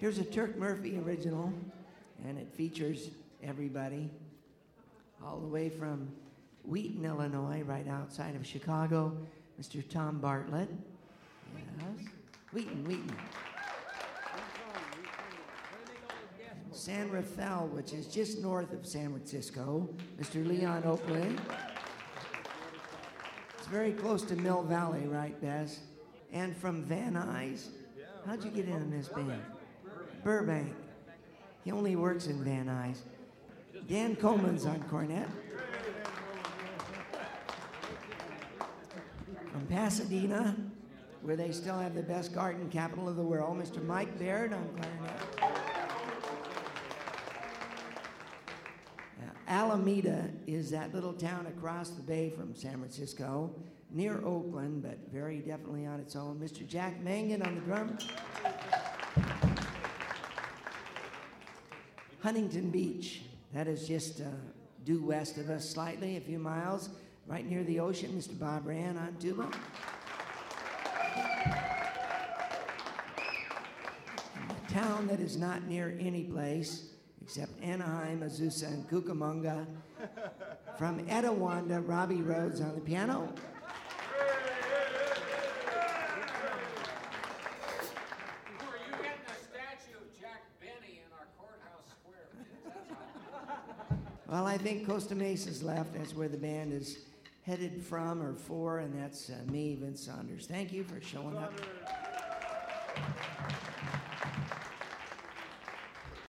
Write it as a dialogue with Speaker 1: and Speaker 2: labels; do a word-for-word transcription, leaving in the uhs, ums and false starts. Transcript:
Speaker 1: Here's a Turk Murphy original, and it features everybody all the way from Wheaton, Illinois, right outside of Chicago, Mister Tom Bartlett. Yes, Wheaton, Wheaton. San Rafael, which is just north of San Francisco, Mister Leon Oakley. It's very close to Mill Valley, right, Bess? And from Van Nuys, how'd you get in this band? Burbank. He only works in Van Nuys. Dan Coleman's on cornet. From Pasadena, where they still have the best garden capital of the world, Mister Mike Baird on clarinet. Alameda is that little town across the bay from San Francisco, near Oakland, but very definitely on its own. Mister Jack Mangan on the drums. Huntington Beach, that is just uh, due west of us slightly, a few miles, right near the ocean. Mister Bob Rand on tuba. A town that is not near any place except Anaheim, Azusa, and Cucamonga. From Etiwanda, Robbie Rhodes on the piano.
Speaker 2: Are you getting a statue of Jack Benny in our courthouse square?
Speaker 1: Well, I think Costa Mesa's left. That's where the band is headed from or for, and that's uh, me, Vince Saunders. Thank you for showing up.